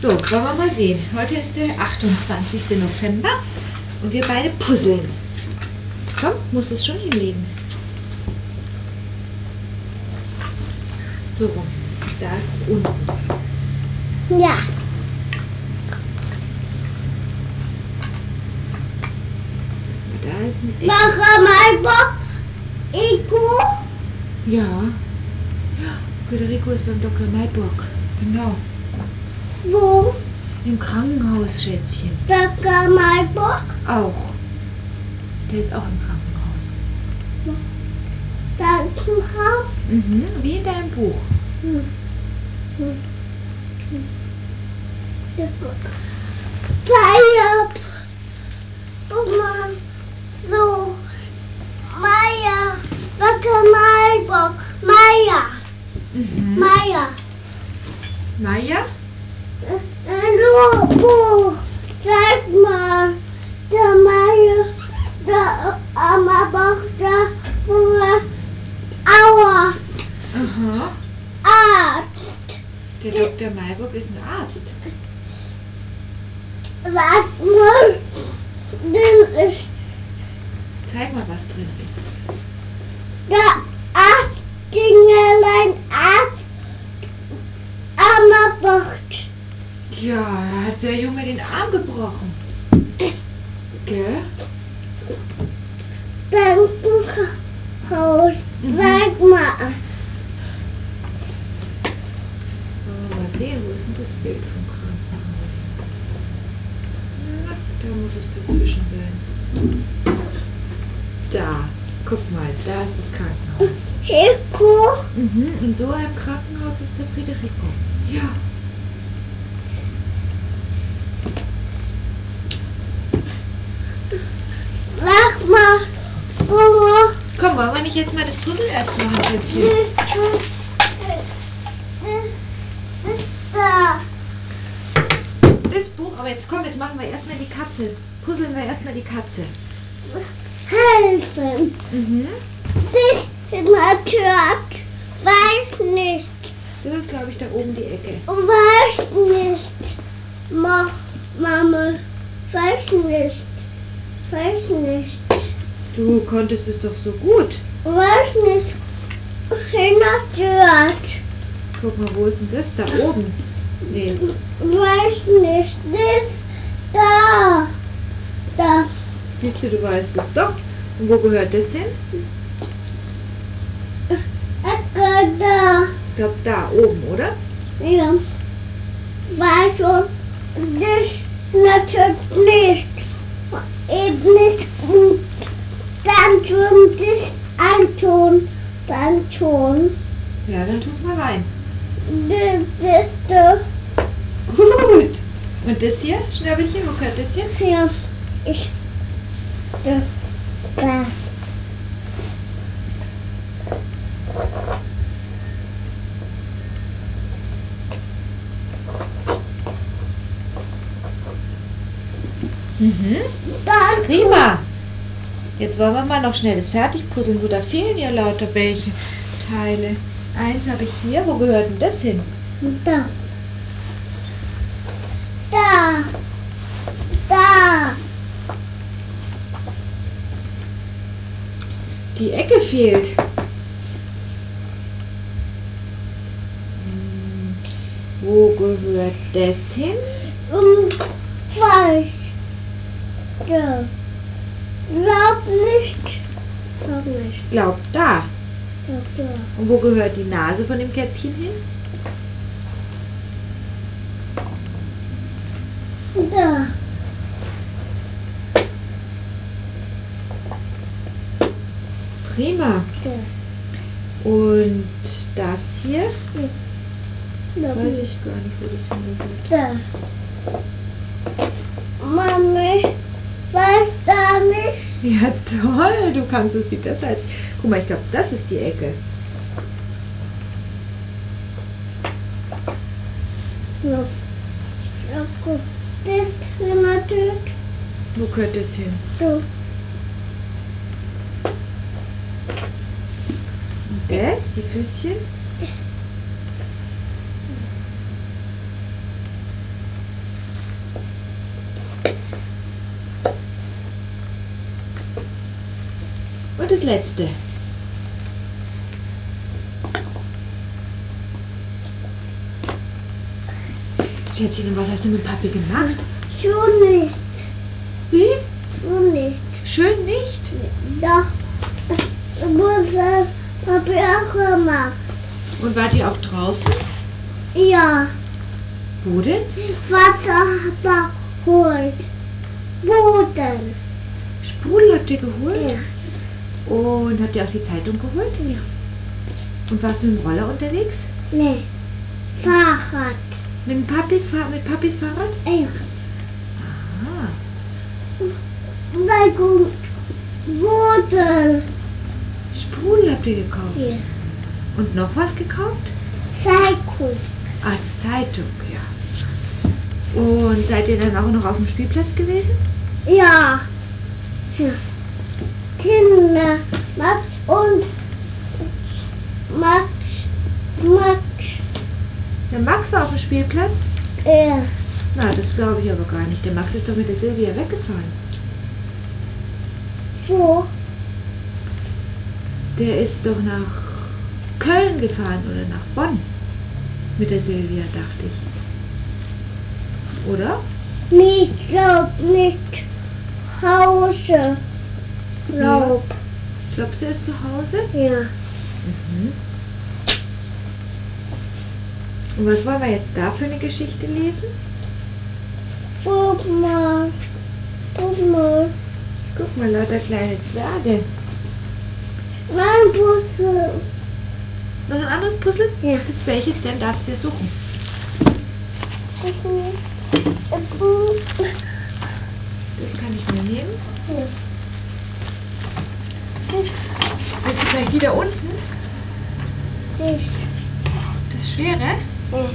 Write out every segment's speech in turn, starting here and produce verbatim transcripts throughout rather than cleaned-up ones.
So, wollen wir mal sehen. Heute ist der achtundzwanzigste November und wir beide puzzeln. Komm, musst es schon hinlegen. So rum. Da ist es unten. Ja. Da ist eine Ecke. Doktor Malbock, Iko. Ja. Ja, Federico ist beim Doktor Malbock. Genau. Wo? Im Krankenhaus, Schätzchen. Doktor Malbock. Auch. Der ist auch im Krankenhaus. Krankenhaus. Mhm, wie in deinem Buch. Hm. Hm. Hm. Feier. Mama. So. Maya. Doktor Malbock. Maya. Mhm. Maya. Maja? Hallo, Buch. Sag mal. Der Maya. Der Ammerbock. Der Hunger. Aua. Aha. Arzt. Der Doktor Malbock ist ein Arzt. Sag mal. Denn ist Zeig mal, was drin ist. der Arzt. Dingerlein Arzt. Ammerbock. Ja, da hat der Junge den Arm gebrochen. Gell? Krankenhaus. Mhm. Sag mal. Wollen wir mal sehen, wo ist denn das Bild vom Krankenhaus? Na, da muss es dazwischen sein. Da, guck mal, da ist das Krankenhaus. Hiko. Mhm, in so einem Krankenhaus ist der Federico. Ja. Sag mal. Mama. Komm, wollen wir nicht jetzt mal das Puzzle erst machen, Schätzchen? Da. Das Buch, aber jetzt komm, jetzt machen wir erstmal die Katze. Puzzeln wir erstmal die Katze. Helfen. Mhm. Dich natürlich. Weiß nicht. Das ist, glaube ich, da oben die Ecke. Weiß nicht. Ma Mama. Weiß nicht. Weiß nicht. Du konntest es doch so gut. Weiß nicht. Natürlich. Guck mal, wo ist denn das? Da oben. Nee. Weiß nicht. Das. Da. Da. Siehst du, du weißt es doch. Und wo gehört das hin? Ecke da. Ich glaube, da oben, oder? Ja. Weiß schon. Das natürlich nicht. Eben nicht gut. Dann schon das antun. Dann schon. Ja, dann tu's mal rein. Das ist da. Gut. Und das hier, Schnäbelchen, wo gehört das hin? Ja. Ich. Da. Da. Mhm. Dann. Prima. Jetzt wollen wir mal noch schnell das fertig puzzeln. So, da fehlen ja lauter welche Teile. Eins habe ich hier. Wo gehört denn das hin? Da. Da. Da. Die Ecke fehlt. Hm, wo gehört das hin? Und weiß. Da. Glaub nicht. Glaub nicht. Ich glaube, da. Glaub da. Und wo gehört die Nase von dem Kätzchen hin? Da. Prima. Da. Und das hier? Glaub Weiß nicht. ich gar nicht, wo das hingehört. Da. Mami, weiß da nicht. Ja, toll. Du kannst es viel besser als... Guck mal, ich glaube, das ist die Ecke. Ja. Ja, gut. Das ist natürlich Wo gehört das hin? so. Und das, die Füßchen? Und das letzte. Schätzchen, was hast du mit Papi gemacht? Schon nicht. Wie? Schon nicht. Schön nicht? Doch. Das muss Papi auch gemacht. Und wart ihr auch draußen? Ja. Wo denn? Wasser holt. Boden. Sprudel habt ihr geholt? Ja. Und habt ihr auch die Zeitung geholt? Ja. Und warst du mit dem Roller unterwegs? Nee. Fahrrad. Mit, dem Papis, Fahr- mit Papis Fahrrad? Ja. Ah. Weil gut. Boden. Sprudel habt ihr gekauft? Ja. Und noch was gekauft? Zeitung. Ah, die Zeitung, ja. Und seid ihr dann auch noch auf dem Spielplatz gewesen? Ja. Ja. Kinder, Max und Max, Max, Der Max war auf dem Spielplatz? äh, Na, das glaube ich aber gar nicht. Der Max ist doch mit der Silvia weggefahren. wo? Der ist doch nach Köln gefahren oder nach Bonn. Mit der Silvia, dachte ich. Oder? Nee, glaub nicht. Hause. Glaub. Glaubst du, er ist zu Hause? Ja. Mhm. Und was wollen wir jetzt da für eine Geschichte lesen? Guck mal. Guck mal. Guck mal, lauter kleine Zwerge. Mein Puzzle. Noch ein anderes Puzzle? Ja. Das welches denn? Darfst du dir suchen. Das nicht. Das kann ich mir nehmen. Ja. Willst du vielleicht die da unten? Das. Das Schwere? Ja.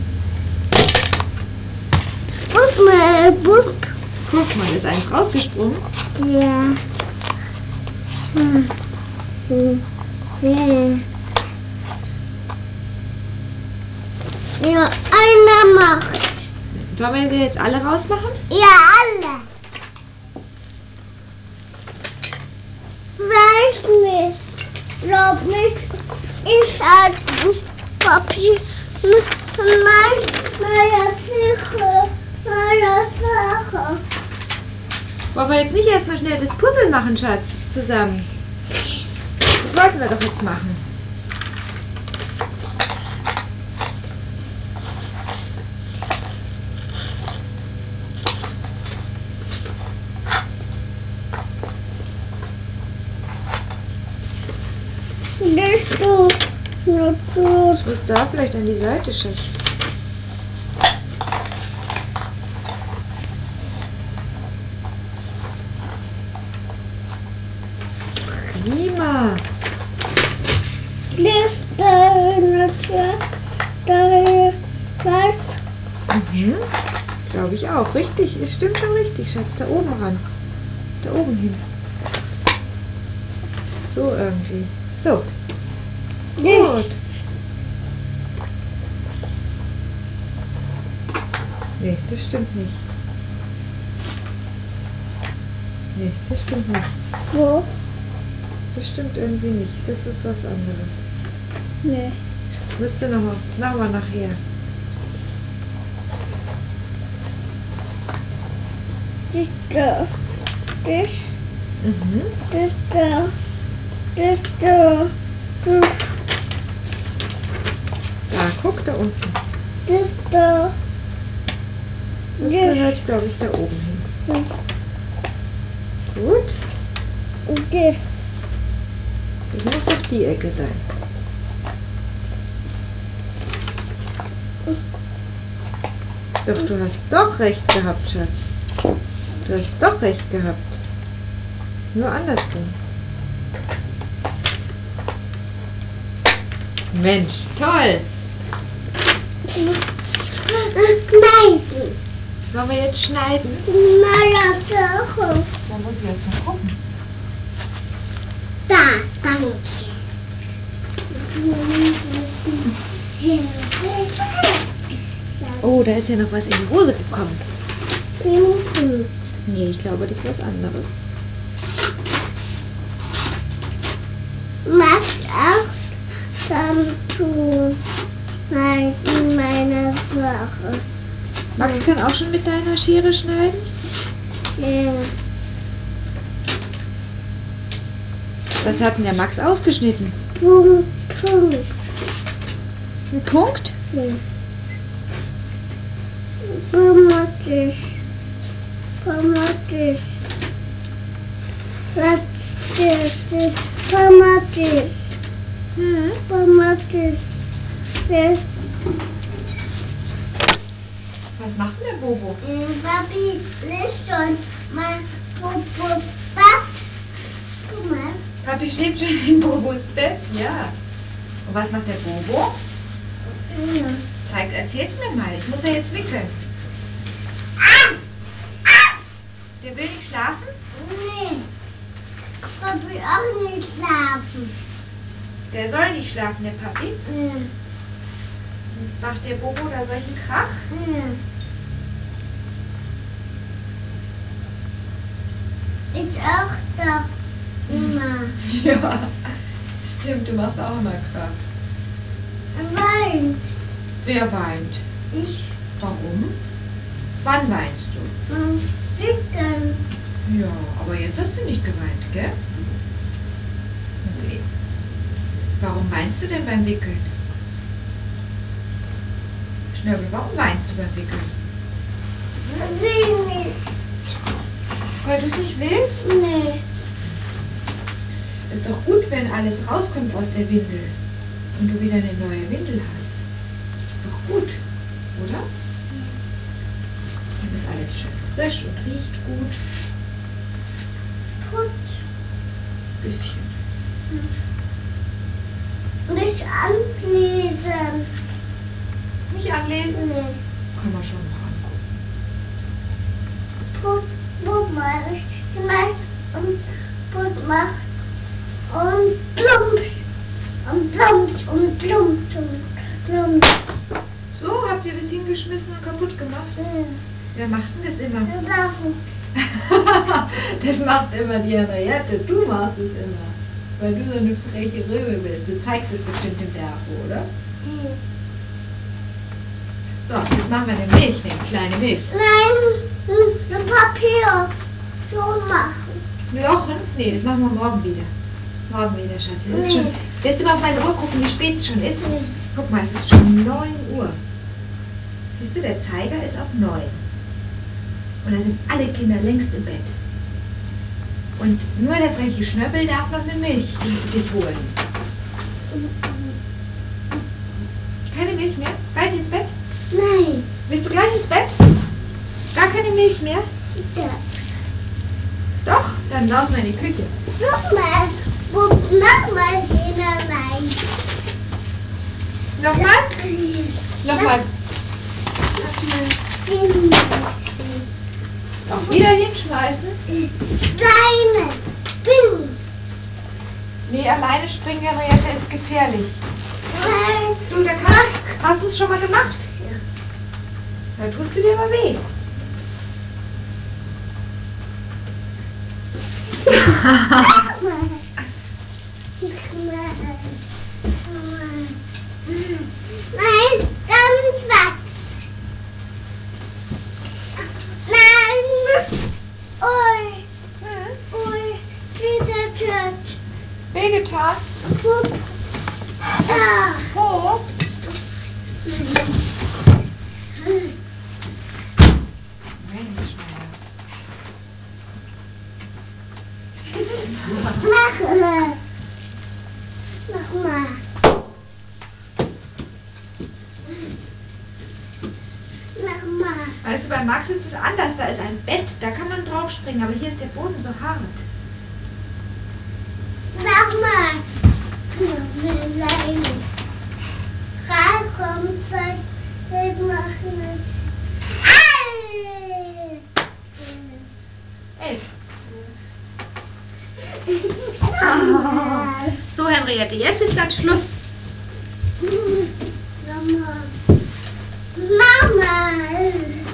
Guck mal, Bus. Guck mal, da ist eins rausgesprungen. Ja. Hm. Hm. Ja. Ja, einer macht. Sollen wir sie jetzt alle rausmachen? Ja, alle. Weiß nicht. Glaub nicht. Ich hatte Papier. Nein, meine Sache. Meine Sache. Wollen wir jetzt nicht erstmal schnell das Puzzle machen, Schatz, zusammen? Das wollten wir doch jetzt machen. Das du. Na gut. Das muss da vielleicht an die Seite, Schatz. Prima. Liste natürlich. Was? Mhm. Glaube ich auch. Richtig, es stimmt schon richtig, Schatz. Da oben ran. Da oben hin. So irgendwie. So. Gut. Nee, das stimmt nicht. Nee, das stimmt nicht. Wo? Das stimmt irgendwie nicht. Das ist was anderes. Nee. Müsst ihr nochmal. Machen wir nachher. Das da. Das. Mhm. Das da. Das da. Das. Da, guck da unten. Das da. Das gehört, glaube ich, da oben hin. Gut. Das. Das muss doch die Ecke sein. Doch, du hast doch recht gehabt, Schatz. Du hast doch recht gehabt. Nur andersrum. Mensch, toll. Nein. Sollen wir jetzt schneiden? Meine Sache. Da muss ich erst mal gucken. Da, danke. Oh, da ist ja noch was in die Hose gekommen. Pinken. Nee, ich glaube, das ist was anderes. Max auch dann tun. Nein, in meiner Sache. Max kann auch schon mit deiner Schere schneiden? Ja. Was hat denn der Max ausgeschnitten? Punkt, Punkt. Ein Punkt? Ja. Pomatisch. Pomatisch. Letztes. Pomatisch. Hm. Pomatisch. Das. Was macht denn der Bobo? Papi, ist schon mal Popo. Was? Guck mal. Papi schläft schon in Bobos Bett, ja. Und was macht der Bobo? Ja. Zeig, erzähl's mir mal. Ich muss ja jetzt wickeln. Der will nicht schlafen? Nee. Papi auch nicht schlafen. Der soll nicht schlafen, der Papi. Ja. Macht der Bobo da solchen Krach? Ja. Ich auch doch immer. Ja, stimmt, du machst auch immer Krach. Er weint. Wer weint? Ich Warum? Wann weinst du? und Wickeln. Ja, aber jetzt hast du nicht geweint, gell? Nee. Warum weinst du denn beim Wickeln? Schnöbel, warum weinst du beim Wickeln? Will nicht. Weil du es nicht willst? Nee. Ist doch gut, wenn alles rauskommt aus der Windel und du wieder eine neue Windel hast. Ist doch gut, oder? Dann ist alles schön frisch und riecht gut. Gut. Bisschen. Nicht anfließen. Nicht anlesen? Nee. Können wir schon noch angucken. Gut. Guck mal. Ich mach und gut macht. Und plumps. Und plumps. Und plumps. Und plumps. So, habt ihr das hingeschmissen und kaputt gemacht? Ja. Wer macht denn das immer? Wir laufen. Das macht immer die Henriette. Du machst es immer. Weil du so eine freche Röbe bist. Du zeigst es bestimmt dem Derbo, oder? Ja. So, jetzt machen wir eine Milch, eine kleine Milch. Nein, ein Papier. So machen. Lochen? Nee, das machen wir morgen wieder. Morgen wieder, Schatz. Es ist schon, willst du mal auf meine Uhr gucken, wie spät es schon ist? Nee. Guck mal, es ist schon neun Uhr. Siehst du, der Zeiger ist auf neun. Und da sind alle Kinder längst im Bett. Und nur der freche Schnöbbel darf noch eine Milch sich holen. Keine Milch mehr? Gleich ins Bett? Nein. Willst du gleich ins Bett? Gar keine Milch mehr? Ja. Doch, dann raus mal in die Küche. Nochmal. Nochmal hinein. Nochmal? Nochmal. Nochmal hinein. Auch wieder hinschmeißen? Kleine. Bing. Nee, alleine springen, Henriette, ist gefährlich. Nein. Du, da kannst, hast du es schon mal gemacht? Ja. Dann tust du dir mal weh. Nochmal. Nochmal. Nochmal. Nein, ganz weg. Nein. Ui. Ui. Wieder tot. Wehgetan? Pup. Ja. Wo? Mensch, Nochmal. Nochmal. Nochmal. weißt du, bei Max ist es anders. Da ist ein Bett, da kann man drauf springen, aber hier ist der Boden so hart. Nochmal. Nochmal alleine. Rauskommt, wir machen es. Elf. Nochmal. So, Henriette, jetzt ist dann Schluss. Nochmal. Nochmal.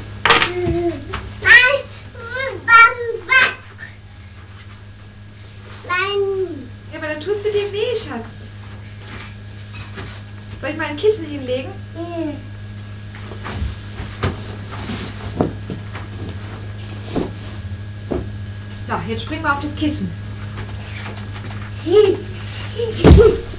Nein, dann weg. Nein. Ja, aber dann tust du dir weh, Schatz. Soll ich mal ein Kissen hinlegen? Ja. So, jetzt springen wir auf das Kissen. Hi.